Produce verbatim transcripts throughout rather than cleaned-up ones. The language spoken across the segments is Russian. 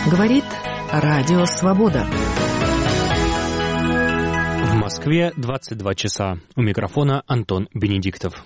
Говорит Радио Свобода. В Москве двадцать два часа. У микрофона Антон Бенедиктов.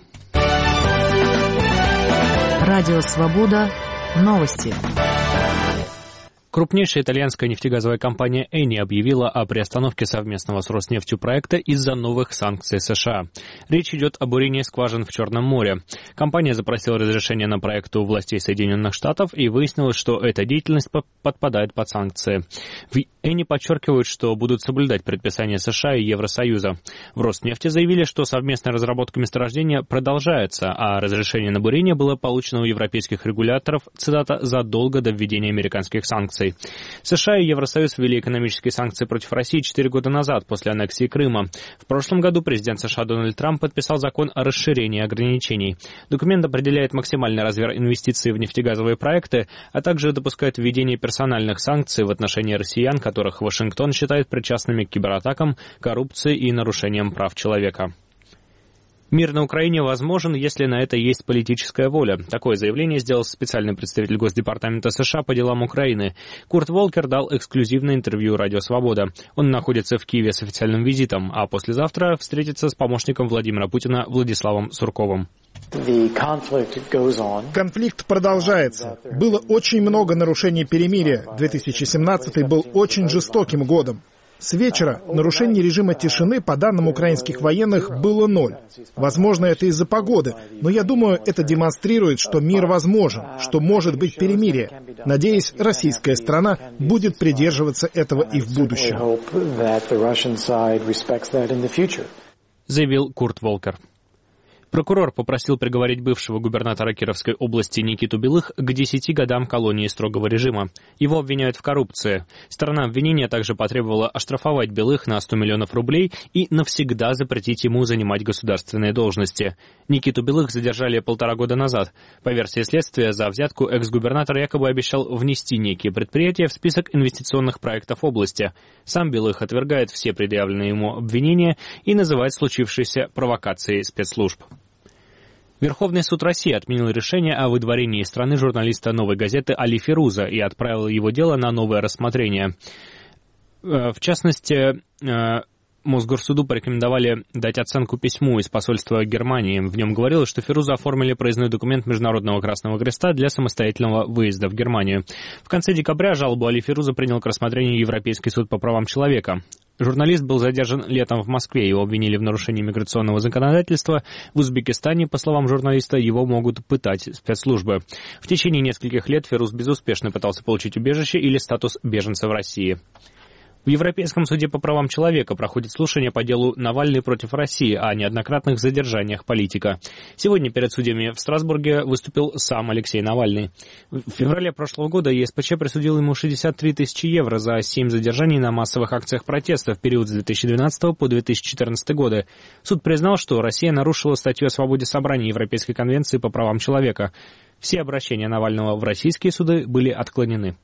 Радио Свобода. Новости. Крупнейшая итальянская нефтегазовая компания Eni объявила о приостановке совместного с Роснефтью проекта из-за новых санкций США. Речь идет о бурении скважин в Черном море. Компания запросила разрешение на проект у властей Соединенных Штатов и выяснилось, что эта деятельность подпадает под санкции. В Eni подчеркивают, что будут соблюдать предписания США и Евросоюза. В Роснефти заявили, что совместная разработка месторождения продолжается, а разрешение на бурение было получено у европейских регуляторов, цитата, задолго до введения американских санкций. США и Евросоюз ввели экономические санкции против России четыре года назад, после аннексии Крыма. В прошлом году президент США Дональд Трамп подписал закон о расширении ограничений. Документ определяет максимальный размер инвестиций в нефтегазовые проекты, а также допускает введение персональных санкций в отношении россиян, которых Вашингтон считает причастными к кибератакам, коррупции и нарушениям прав человека. Мир на Украине возможен, если на это есть политическая воля. Такое заявление сделал специальный представитель Госдепартамента США по делам Украины. Курт Волкер дал эксклюзивное интервью «Радио Свобода». Он находится в Киеве с официальным визитом, а послезавтра встретится с помощником Владимира Путина Владиславом Сурковым. Конфликт продолжается. Было очень много нарушений перемирия. две тысячи семнадцатый был очень жестоким годом. С вечера нарушений режима тишины, по данным украинских военных, было ноль. Возможно, это из-за погоды, но я думаю, это демонстрирует, что мир возможен, что может быть перемирие. Надеюсь, российская сторона будет придерживаться этого и в будущем. Заявил Курт Волкер. Прокурор попросил приговорить бывшего губернатора Кировской области Никиту Белых к десяти годам колонии строгого режима. Его обвиняют в коррупции. Сторона обвинения также потребовала оштрафовать Белых на сто миллионов рублей и навсегда запретить ему занимать государственные должности. Никиту Белых задержали полтора года назад. По версии следствия, за взятку экс-губернатор якобы обещал внести некие предприятия в список инвестиционных проектов области. Сам Белых отвергает все предъявленные ему обвинения и называет случившееся провокацией спецслужб. Верховный суд России отменил решение о выдворении из страны журналиста «Новой газеты» Али Фируза и отправил его дело на новое рассмотрение. В частности, Мосгорсуду порекомендовали дать оценку письму из посольства Германии. В нем говорилось, что Фирузу оформили проездной документ Международного Красного Креста для самостоятельного выезда в Германию. В конце декабря жалобу Али Фируза принял к рассмотрению Европейский суд по правам человека. Журналист был задержан летом в Москве. Его обвинили в нарушении миграционного законодательства. В Узбекистане, по словам журналиста, его могут пытать спецслужбы. В течение нескольких лет Фируз безуспешно пытался получить убежище или статус беженца в России. В Европейском суде по правам человека проходит слушание по делу Навальный против России о неоднократных задержаниях политика. Сегодня перед судьями в Страсбурге выступил сам Алексей Навальный. В феврале прошлого года ЕСПЧ присудил ему шестьдесят три тысячи евро за семь задержаний на массовых акциях протеста в период с две тысячи двенадцатого по две тысячи четырнадцатый годы. Суд признал, что Россия нарушила статью о свободе собраний Европейской конвенции по правам человека. Все обращения Навального в российские суды были отклонены.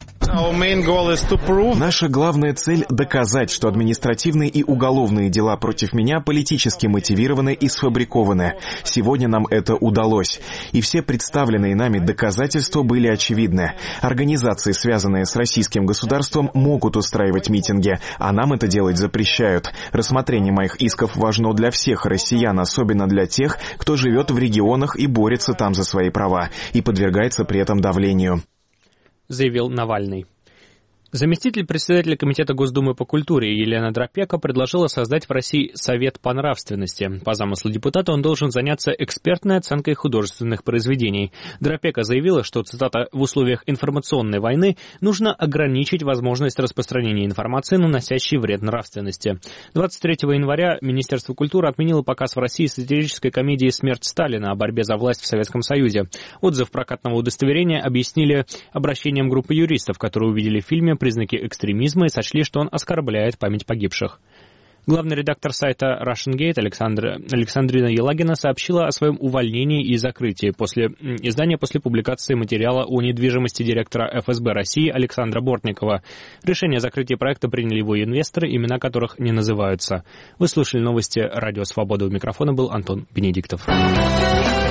Наша главная цель — доказать, что административные и уголовные дела против меня политически мотивированы и сфабрикованы. Сегодня нам это удалось. И все представленные нами доказательства были очевидны. Организации, связанные с российским государством, могут устраивать митинги, а нам это делать запрещают. Рассмотрение моих исков важно для всех россиян, особенно для тех, кто живет в регионах и борется там за свои права, и подвергается при этом давлению. Заявил Навальный. Заместитель председателя Комитета Госдумы по культуре Елена Дропека предложила создать в России Совет по нравственности. По замыслу депутата он должен заняться экспертной оценкой художественных произведений. Дропека заявила, что, цитата, «в условиях информационной войны нужно ограничить возможность распространения информации, наносящей вред нравственности». двадцать третьего января Министерство культуры отменило показ в России сатирической комедии «Смерть Сталина» о борьбе за власть в Советском Союзе. Отзыв прокатного удостоверения объяснили обращением группы юристов, которые увидели в фильме признаки экстремизма и сочли, что он оскорбляет память погибших. Главный редактор сайта RussianGate Александра, Александрина Елагина сообщила о своем увольнении и закрытии после издания после публикации материала о недвижимости директора эф эс бэ России Александра Бортникова. Решение о закрытии проекта приняли его инвесторы, имена которых не называются. Вы слушали новости Радио Свобода. У микрофона был Антон Бенедиктов.